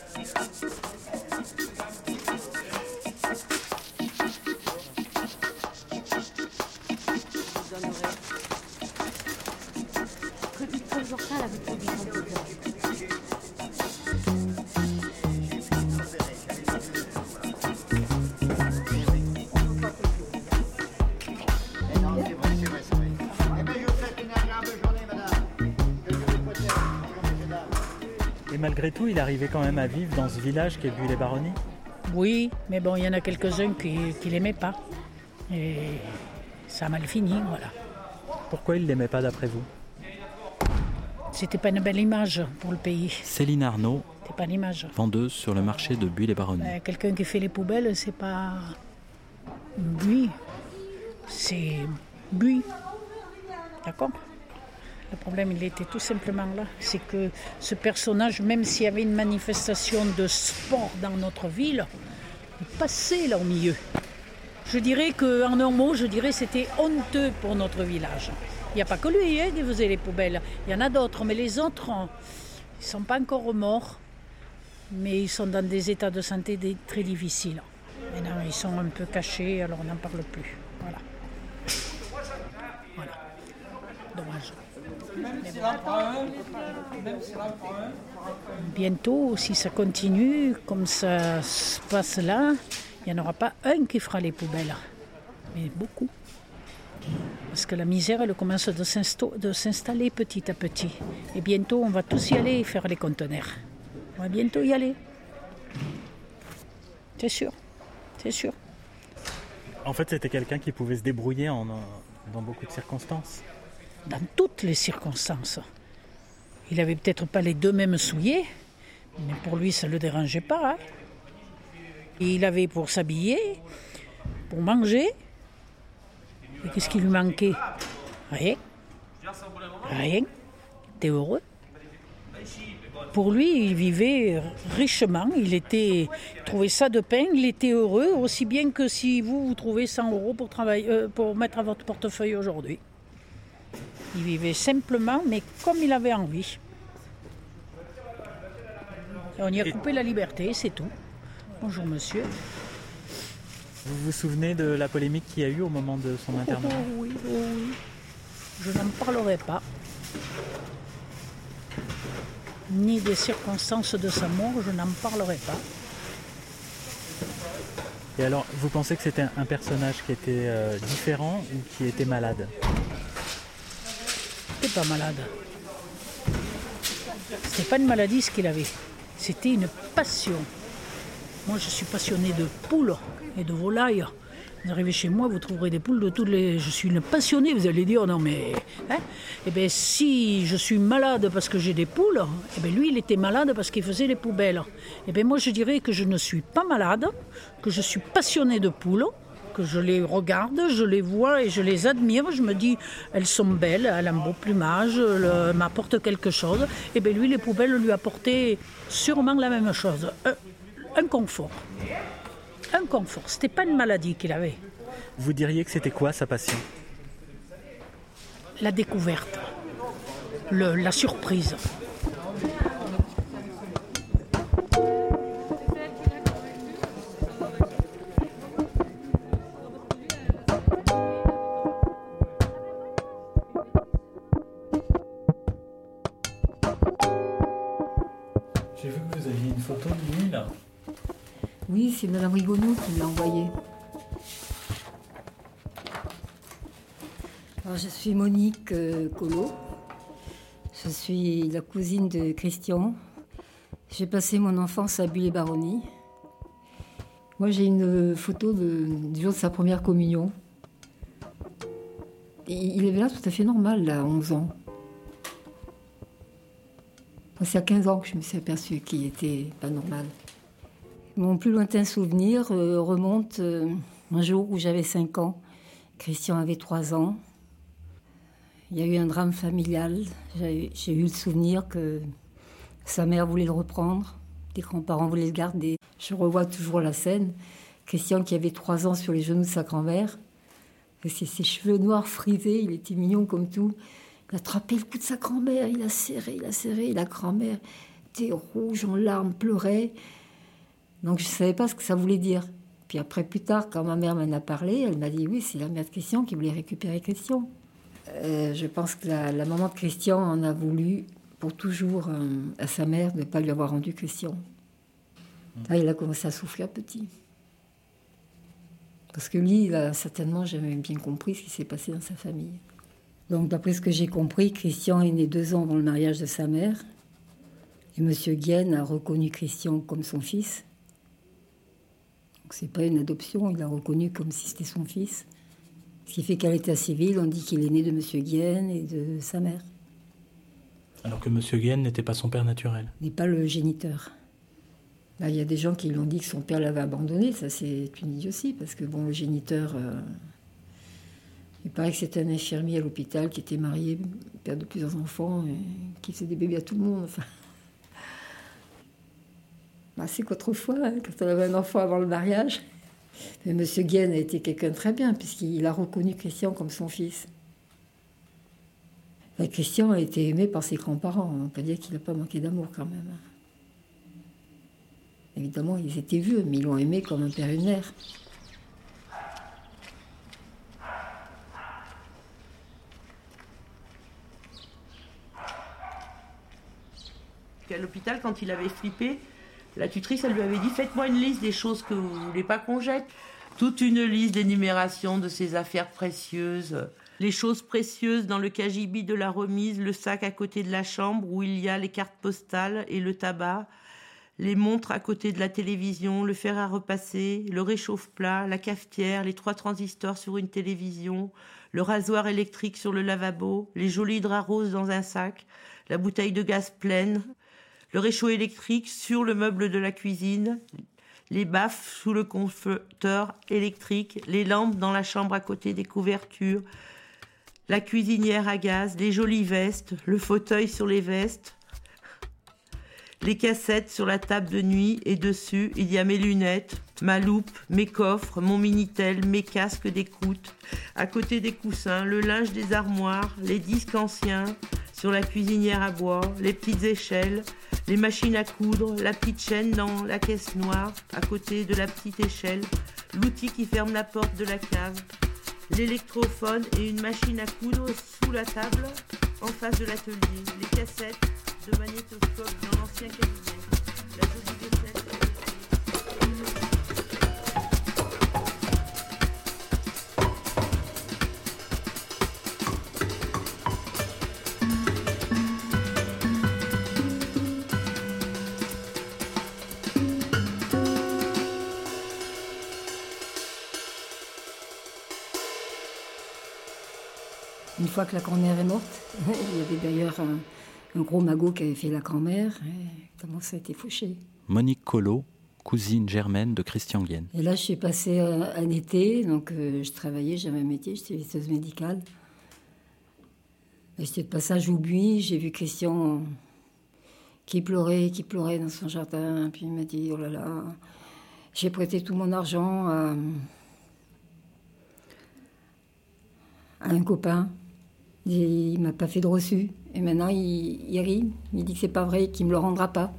Et malgré tout, il arrivait quand même à vivre dans ce village qui est Buis les Baronnies. Oui, mais bon, il y en a quelques-uns qui l'aimaient pas. Et ça a mal fini, voilà. Pourquoi il ne l'aimait pas d'après vous? C'était pas une belle image pour le pays. Céline Arnaud, c'était pas l'image. Vendeuse sur le marché de Buis les Baronnies. Quelqu'un qui fait les poubelles, c'est pas Buis, c'est Buis. D'accord? Le problème, il était tout simplement là. C'est que ce personnage, même s'il y avait une manifestation de sport dans notre ville, il passait là au milieu. Je dirais qu'en un mot, c'était honteux pour notre village. Il n'y a pas que lui qui faisait les poubelles. Il y en a d'autres, mais les autres, ils ne sont pas encore morts. Mais ils sont dans des états de santé très difficiles. Maintenant, ils sont un peu cachés, alors on n'en parle plus. Voilà. Voilà. Dommage. Bientôt, si ça continue comme ça se passe là, il n'y en aura pas un qui fera les poubelles. Mais beaucoup. Parce que la misère, elle commence de s'installer petit à petit. Et bientôt, on va tous y aller et faire les conteneurs. On va bientôt y aller. C'est sûr, c'est sûr. En fait, c'était quelqu'un qui pouvait se débrouiller dans beaucoup de circonstances. Dans toutes les circonstances. Il n'avait peut-être pas les deux mêmes souliers, mais pour lui, ça ne le dérangeait pas. Hein. Et il avait pour s'habiller, pour manger. Et qu'est-ce qui lui manquait? Rien. Rien. Il était heureux. Pour lui, il vivait richement. Il trouvait ça de pain. Il était heureux, aussi bien que si vous trouvez 100 € pour mettre à votre portefeuille aujourd'hui. Il vivait simplement, mais comme il avait envie. Et on y a coupé la liberté, c'est tout. Bonjour monsieur. Vous vous souvenez de la polémique qu'il y a eu au moment de son internement? Oui. Je n'en parlerai pas. Ni des circonstances de sa mort, je n'en parlerai pas. Et alors, vous pensez que c'était un personnage qui était différent ou qui était malade? Il n'était pas malade. C'était pas une maladie ce qu'il avait. C'était une passion. Moi, je suis passionné de poules et de volailles. Vous arrivez chez moi, vous trouverez des poules de toutes les... Je suis une passionnée, vous allez dire, non mais... Hein? Eh bien, si je suis malade parce que j'ai des poules, eh bien, lui, il était malade parce qu'il faisait les poubelles. Eh bien, moi, je dirais que je ne suis pas malade, que je suis passionné de poules, que je les regarde, je les vois et je les admire. Je me dis, elles sont belles, elles ont un beau plumage, elles m'apportent quelque chose. Eh bien, lui, les poubelles lui apportaient sûrement la même chose. Un confort. Un confort. C'était pas une maladie qu'il avait. Vous diriez que c'était quoi sa passion? La découverte. La surprise. J'ai vu que vous aviez une photo de lui là. Oui, c'est Mme Rigonneau qui me l'a envoyé. Alors, je suis Monique Collot. Je suis la cousine de Christian. J'ai passé mon enfance à Bulle-les-Baronnies. Moi, j'ai une photo du jour de sa première communion. Et il avait l'air tout à fait normal, là, à 11 ans. C'est à 15 ans que je me suis aperçue qu'il était pas normal. Mon plus lointain souvenir remonte un jour où j'avais 5 ans. Christian avait 3 ans. Il y a eu un drame familial. J'ai eu le souvenir que sa mère voulait le reprendre. Les grands-parents voulaient le garder. Je revois toujours la scène. Christian qui avait 3 ans sur les genoux de sa grand-mère. Ses cheveux noirs frisés, il était mignon comme tout. Il a attrapé le cou de sa grand-mère, il a serré. Et la grand-mère était rouge, en larmes, pleurait. Donc je ne savais pas ce que ça voulait dire. Puis après, plus tard, quand ma mère m'en a parlé, elle m'a dit oui, c'est la mère de Christian qui voulait récupérer Christian. Je pense que la maman de Christian en a voulu pour toujours à sa mère de ne pas lui avoir rendu Christian. Là, il a commencé à souffrir petit. Parce que lui, il a certainement jamais bien compris ce qui s'est passé dans sa famille. Donc d'après ce que j'ai compris, Christian est né 2 ans avant le mariage de sa mère. Et M. Guienne a reconnu Christian comme son fils. Donc c'est pas une adoption, il l'a reconnu comme si c'était son fils. Ce qui fait qu'à l'état civil, on dit qu'il est né de M. Guienne et de sa mère. Alors que M. Guienne n'était pas son père naturel. Il n'est pas le géniteur. Là, il y a des gens qui lui ont dit que son père l'avait abandonné. Ça, c'est une idiotie, parce que bon, le géniteur... il paraît que c'était un infirmier à l'hôpital qui était marié, père de plusieurs enfants, et qui faisait des bébés à tout le monde. Enfin... c'est qu'autrefois, quand on avait un enfant avant le mariage... Mais M. Guienne a été quelqu'un de très bien, puisqu'il a reconnu Christian comme son fils. Et Christian a été aimé par ses grands-parents. On peut dire qu'il n'a pas manqué d'amour quand même. Évidemment, ils étaient vieux, mais ils l'ont aimé comme un père et une mère. À l'hôpital, quand il avait flippé, la tutrice, elle lui avait dit « Faites-moi une liste des choses que vous ne voulez pas qu'on jette. » toute une liste d'énumération de ses affaires précieuses. Les choses précieuses dans le cagibi de la remise, le sac à côté de la chambre où il y a les cartes postales et le tabac, les montres à côté de la télévision, le fer à repasser, le réchauffe-plat, la cafetière, les 3 transistors sur une télévision, le rasoir électrique sur le lavabo, les jolis draps roses dans un sac, la bouteille de gaz pleine, le réchaud électrique sur le meuble de la cuisine, les baffes sous le compteur électrique, les lampes dans la chambre à côté des couvertures, la cuisinière à gaz, les jolies vestes, le fauteuil sur les vestes, les cassettes sur la table de nuit et dessus, il y a mes lunettes, ma loupe, mes coffres, mon Minitel, mes casques d'écoute. À côté des coussins, le linge des armoires, les disques anciens, sur la cuisinière à bois, les petites échelles, les machines à coudre, la petite chaîne dans la caisse noire, à côté de la petite échelle, l'outil qui ferme la porte de la cave, l'électrophone et une machine à coudre sous la table, en face de l'atelier, les cassettes de magnétoscope dans l'ancien cabinet, la jolie vaisselle. Une fois que la grand-mère est morte, il y avait d'ailleurs un gros magot qui avait fait la grand-mère. Comment ça a été fauché. Monique Collot, cousine germaine de Christian Guienne. Et là, je suis passée un été, donc je travaillais, j'avais un métier, j'étais visiteuse médicale. Et j'étais de passage au buis, j'ai vu Christian qui pleurait dans son jardin. Puis il m'a dit, oh là là, j'ai prêté tout mon argent à un copain. Il ne m'a pas fait de reçu. Et maintenant, il rit. Il dit que c'est pas vrai, qu'il ne me le rendra pas.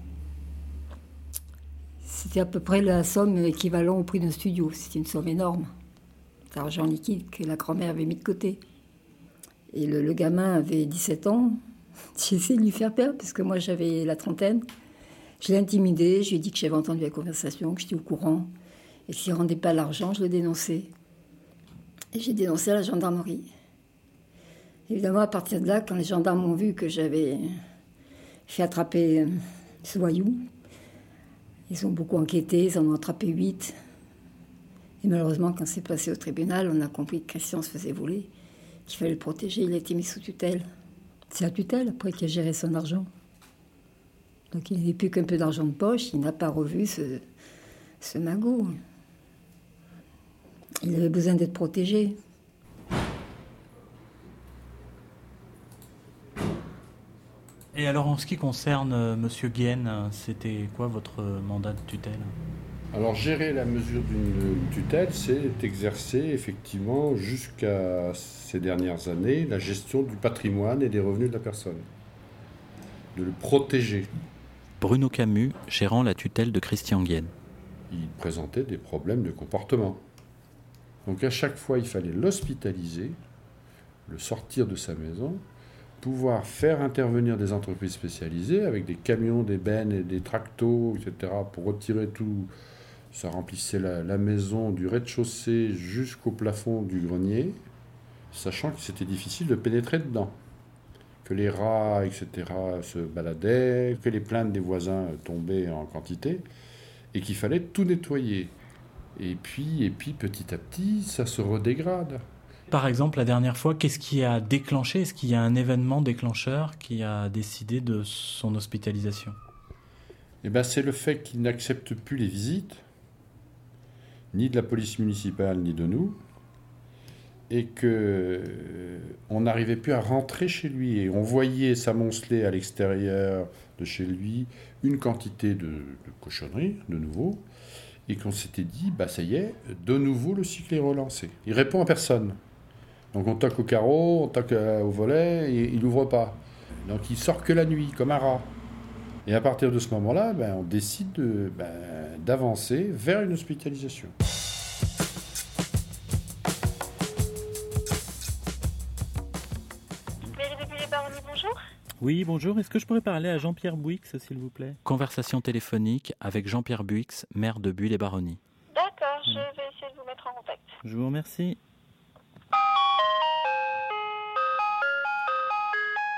C'était à peu près la somme équivalente au prix d'un studio. C'était une somme énorme. C'est l'argent liquide que la grand-mère avait mis de côté. Et le gamin avait 17 ans. J'ai essayé de lui faire peur, parce que moi, j'avais la trentaine. Je l'ai intimidé. Je lui ai dit que j'avais entendu la conversation, que j'étais au courant. Et s'il ne rendait pas l'argent, je le dénonçais. Et j'ai dénoncé à la gendarmerie. Évidemment, à partir de là, quand les gendarmes ont vu que j'avais fait attraper ce voyou, ils ont beaucoup enquêté, ils en ont attrapé 8. Et malheureusement, quand c'est passé au tribunal, on a compris que Christian se faisait voler, qu'il fallait le protéger, il a été mis sous tutelle. C'est la tutelle, après, qui a géré son argent. Donc il n'avait plus qu'un peu d'argent de poche, il n'a pas revu ce magot. Il avait besoin d'être protégé. Et alors, en ce qui concerne Monsieur Guienne, c'était quoi votre mandat de tutelle ? Alors, gérer la mesure d'une tutelle, c'est exercer effectivement, jusqu'à ces dernières années, la gestion du patrimoine et des revenus de la personne. De le protéger. Bruno Camus, gérant la tutelle de Christian Guienne. Il présentait des problèmes de comportement. Donc, à chaque fois, il fallait l'hospitaliser, le sortir de sa maison, pouvoir faire intervenir des entreprises spécialisées avec des camions, des bennes et des tractos, etc., pour retirer tout. Ça remplissait la maison du rez-de-chaussée jusqu'au plafond du grenier, sachant que c'était difficile de pénétrer dedans. Que les rats, etc., se baladaient, que les plaintes des voisins tombaient en quantité, et qu'il fallait tout nettoyer. Et puis, petit à petit, ça se redégrade. Par exemple, la dernière fois, qu'est-ce qui a déclenché ? Est-ce qu'il y a un événement déclencheur qui a décidé de son hospitalisation ? Eh bien, c'est le fait qu'il n'accepte plus les visites, ni de la police municipale, ni de nous, et qu'on n'arrivait plus à rentrer chez lui. Et on voyait s'amonceler à l'extérieur de chez lui une quantité de cochonneries, de nouveau, et qu'on s'était dit, ça y est, de nouveau le cycle est relancé. Il répond à personne. Donc on toque au carreau, on toque au volet, et il n'ouvre pas. Donc il sort que la nuit, comme un rat. Et à partir de ce moment-là, on décide d'avancer vers une hospitalisation. Bonjour. Oui, bonjour. Est-ce que je pourrais parler à Jean-Pierre Bouix, s'il vous plaît ? Conversation téléphonique avec Jean-Pierre Bouix, maire de Buis-les-Baronnies. D'accord. je vais essayer de vous mettre en contact. Je vous remercie. Allô ?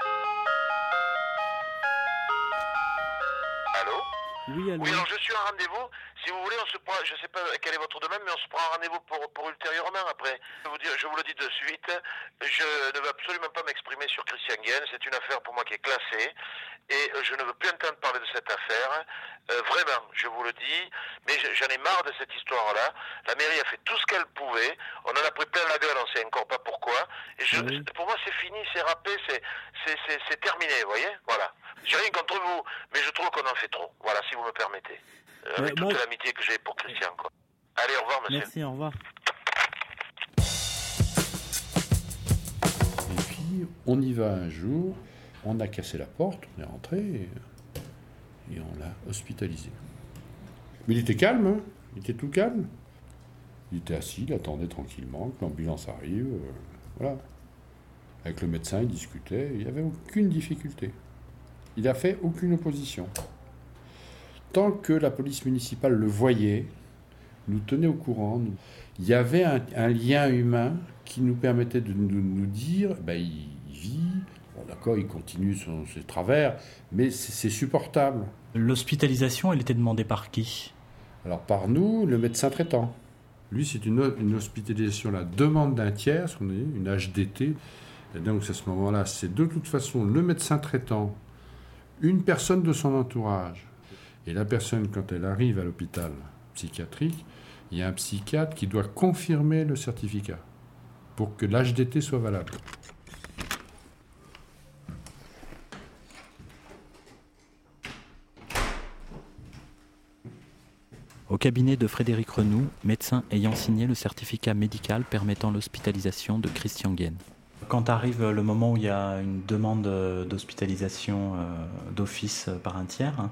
Oui, allô. Oui, alors je suis en rendez-vous. Si vous voulez, on se prend, je sais pas quel est votre domaine, mais on se prend un rendez-vous pour ultérieurement après. Je vous le dis de suite, je ne veux absolument pas m'exprimer sur Christian Guienne. C'est une affaire pour moi qui est classée et je ne veux plus entendre parler de cette affaire. Vraiment, je vous le dis, mais j'en ai marre de cette histoire-là. La mairie a fait tout ce qu'elle pouvait. On en a pris plein la gueule, on sait encore pas pourquoi. Et pour moi, c'est fini, c'est râpé, c'est terminé, vous voyez ? Voilà. J'ai rien contre vous, mais je trouve qu'on en fait trop. Voilà, si vous me permettez. Avec toute l'amitié que j'ai pour Christian, quoi. Allez, au revoir, monsieur. Merci, au revoir. Et puis, on y va un jour, on a cassé la porte, on est rentré et on l'a hospitalisé. Mais il était calme, hein, il était tout calme. Il était assis, il attendait tranquillement que l'ambulance arrive. Voilà. Avec le médecin, il discutait, il n'y avait aucune difficulté. Il n'a fait aucune opposition. Tant que la police municipale le voyait, nous tenait au courant. Il y avait un lien humain qui nous permettait de nous dire, il vit, bon, d'accord, il continue ses travers, mais c'est supportable. L'hospitalisation, elle était demandée par qui ? Alors par nous, le médecin traitant. Lui, c'est une hospitalisation, la demande d'un tiers, ce qu'on dit, une HDT. Et donc à ce moment-là, c'est de toute façon le médecin traitant, une personne de son entourage. Et la personne, quand elle arrive à l'hôpital psychiatrique, il y a un psychiatre qui doit confirmer le certificat pour que l'HDT soit valable. Au cabinet de Frédéric Renoux, médecin ayant signé le certificat médical permettant l'hospitalisation de Christian Guienne. Quand arrive le moment où il y a une demande d'hospitalisation d'office par un tiers,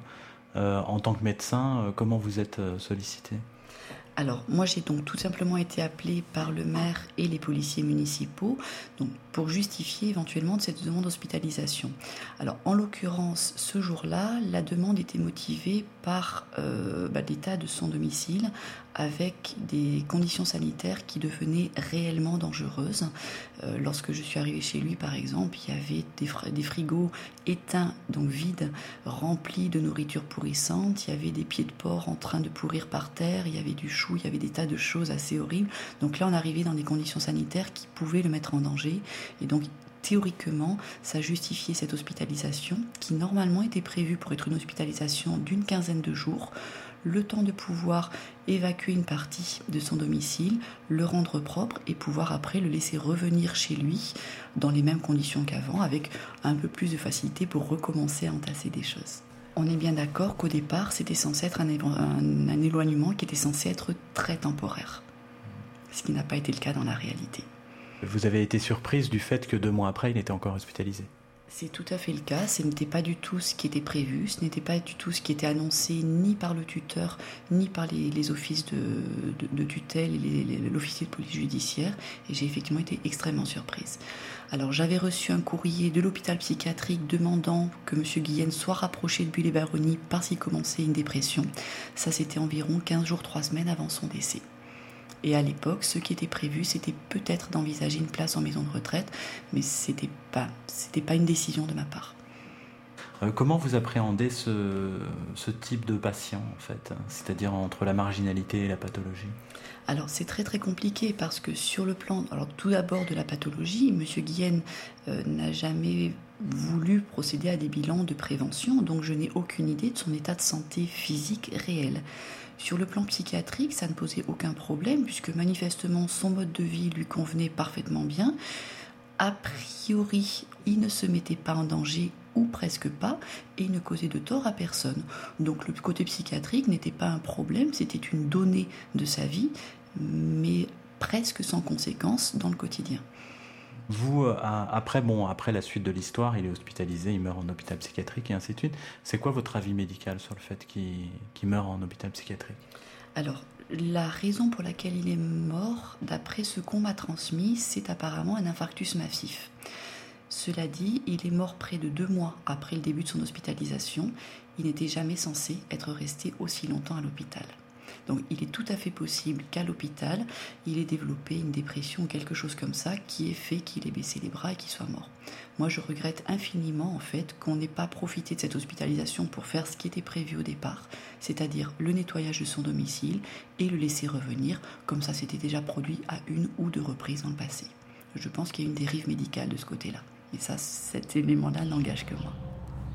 en tant que médecin, comment vous êtes sollicité ? Alors, moi, j'ai donc tout simplement été appelée par le maire et les policiers municipaux donc, pour justifier éventuellement de cette demande d'hospitalisation. Alors, en l'occurrence, ce jour-là, la demande était motivée par l'état de son domicile avec des conditions sanitaires qui devenaient réellement dangereuses. Lorsque je suis arrivée chez lui, par exemple, il y avait des frigos éteints, donc vides, remplis de nourriture pourrissante, il y avait des pieds de porc en train de pourrir par terre, il y avait du chou, il y avait des tas de choses assez horribles. Donc là, on arrivait dans des conditions sanitaires qui pouvaient le mettre en danger. Et donc, théoriquement, ça justifiait cette hospitalisation qui, normalement, était prévue pour être une hospitalisation d'une quinzaine de jours, le temps de pouvoir évacuer une partie de son domicile, le rendre propre et pouvoir après le laisser revenir chez lui dans les mêmes conditions qu'avant, avec un peu plus de facilité pour recommencer à entasser des choses. On est bien d'accord qu'au départ, c'était censé être un éloignement qui était censé être très temporaire, ce qui n'a pas été le cas dans la réalité. Vous avez été surprise du fait que 2 mois après, il était encore hospitalisé ? C'est tout à fait le cas, ce n'était pas du tout ce qui était prévu, ce n'était pas du tout ce qui était annoncé ni par le tuteur, ni par les offices de tutelle et l'officier de police judiciaire, et j'ai effectivement été extrêmement surprise. Alors j'avais reçu un courrier de l'hôpital psychiatrique demandant que M. Guienne soit rapproché de Buis-les-Baronnies parce qu'il commençait une dépression. Ça c'était environ 15 jours, 3 semaines avant son décès. Et à l'époque, ce qui était prévu, c'était peut-être d'envisager une place en maison de retraite, mais c'était pas une décision de ma part. Comment vous appréhendez ce type de patient, en fait, c'est-à-dire entre la marginalité et la pathologie ? Alors c'est très très compliqué parce que sur le plan, alors tout d'abord de la pathologie, M. Guienne n'a jamais voulu procéder à des bilans de prévention, donc je n'ai aucune idée de son état de santé physique réel. Sur le plan psychiatrique, ça ne posait aucun problème puisque manifestement son mode de vie lui convenait parfaitement bien. A priori, il ne se mettait pas en danger ou presque pas et il ne causait de tort à personne. Donc le côté psychiatrique n'était pas un problème, c'était une donnée de sa vie, mais presque sans conséquence dans le quotidien. Vous, après la suite de l'histoire, il est hospitalisé, il meurt en hôpital psychiatrique et ainsi de suite. C'est quoi votre avis médical sur le fait qu'il meurt en hôpital psychiatrique ? Alors, la raison pour laquelle il est mort, d'après ce qu'on m'a transmis, c'est apparemment un infarctus massif. Cela dit, il est mort près de 2 mois après le début de son hospitalisation. Il n'était jamais censé être resté aussi longtemps à l'hôpital. Donc il est tout à fait possible qu'à l'hôpital, il ait développé une dépression ou quelque chose comme ça qui ait fait qu'il ait baissé les bras et qu'il soit mort. Moi, je regrette infiniment en fait qu'on n'ait pas profité de cette hospitalisation pour faire ce qui était prévu au départ, c'est-à-dire le nettoyage de son domicile et le laisser revenir, comme ça s'était déjà produit à 1 ou 2 reprises dans le passé. Je pense qu'il y a une dérive médicale de ce côté-là. Et ça, cet élément-là n'engage que moi.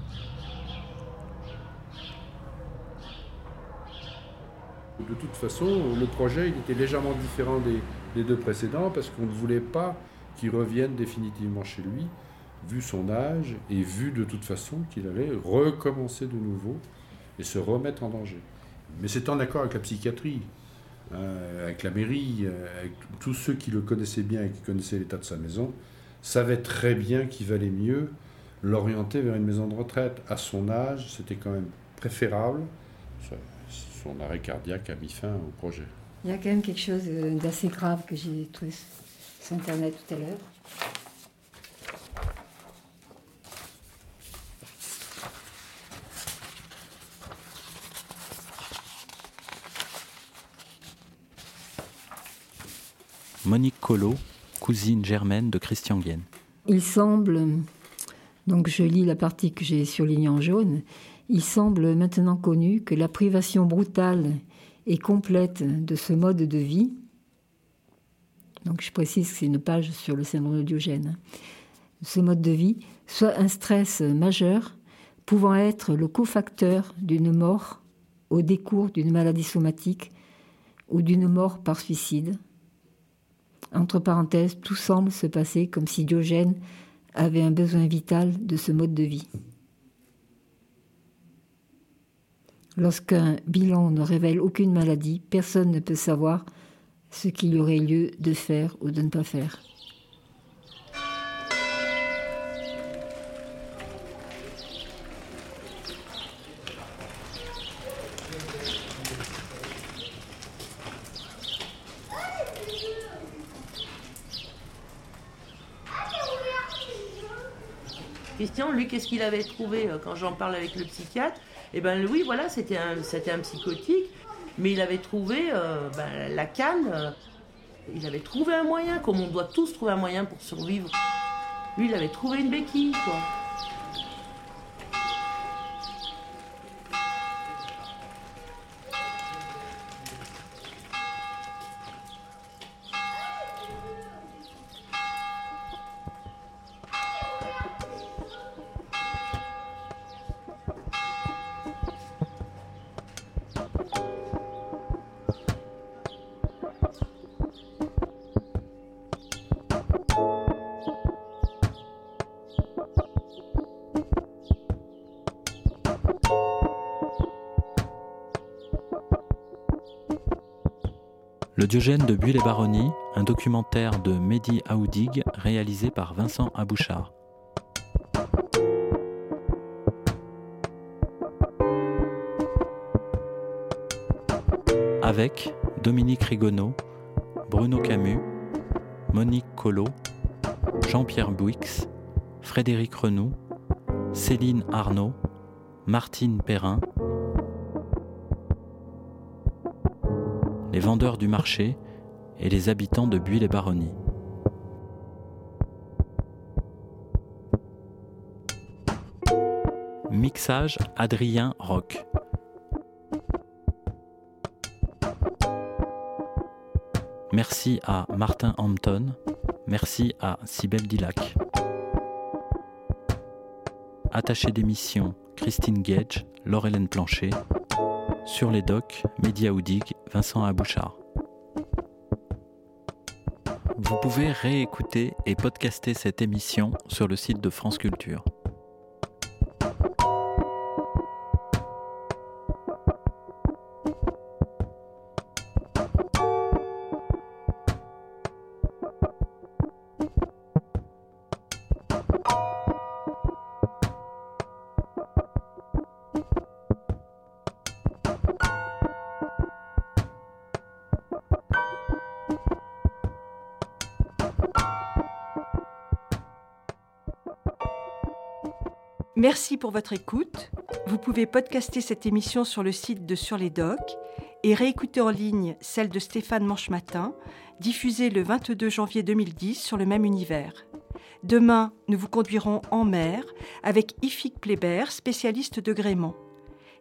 De toute façon, le projet il était légèrement différent des 2 précédents parce qu'on ne voulait pas qu'il revienne définitivement chez lui, vu son âge et vu de toute façon qu'il allait recommencer de nouveau et se remettre en danger. Mais c'est en accord avec la psychiatrie, avec la mairie, avec tous ceux qui le connaissaient bien et qui connaissaient l'état de sa maison, savaient très bien qu'il valait mieux l'orienter vers une maison de retraite. À son âge, c'était quand même préférable. Son arrêt cardiaque a mis fin au projet. Il y a quand même quelque chose d'assez grave que j'ai trouvé sur Internet tout à l'heure. Monique Collot, cousine germaine de Christian Guienne. Il semble, donc je lis la partie que j'ai surlignée en jaune, il semble maintenant connu que la privation brutale et complète de ce mode de vie, donc je précise que c'est une page sur le syndrome de Diogène, ce mode de vie, soit un stress majeur pouvant être le cofacteur d'une mort au décours d'une maladie somatique ou d'une mort par suicide. Entre parenthèses, tout semble se passer comme si Diogène avait un besoin vital de ce mode de vie. Lorsqu'un bilan ne révèle aucune maladie, personne ne peut savoir ce qu'il y aurait lieu de faire ou de ne pas faire. Christian, lui, qu'est-ce qu'il avait trouvé quand j'en parle avec le psychiatre? Eh bien, oui, voilà, c'était un psychotique, mais il avait trouvé la canne. Il avait trouvé un moyen, comme on doit tous trouver un moyen pour survivre. Lui, il avait trouvé une béquille, quoi. Le Diogène de Buis-les-Baronnies, un documentaire de Mehdi Aoudig réalisé par Vincent Abouchard. Avec Dominique Rigonneau, Bruno Camus, Monique Collot, Jean-Pierre Bouix, Frédéric Renoux, Céline Arnaud, Martine Perrin, les vendeurs du marché et les habitants de Buis-les-Baronnies. Mixage Adrien Roch. Merci à Martin Hampton, merci à Cybèle Dilac. Attaché d'émission Christine Gage, Laure-Hélène Plancher. Sur les docs, Mehdi Aoudig, Vincent Abouchard. Vous pouvez réécouter et podcaster cette émission sur le site de France Culture. Merci pour votre écoute. Vous pouvez podcaster cette émission sur le site de Sur les Docs et réécoutez en ligne celle de Stéphane Manchematin, diffusée le 22 janvier 2010 sur le même univers. Demain, nous vous conduirons en mer avec Ifig Plébert, spécialiste de gréement.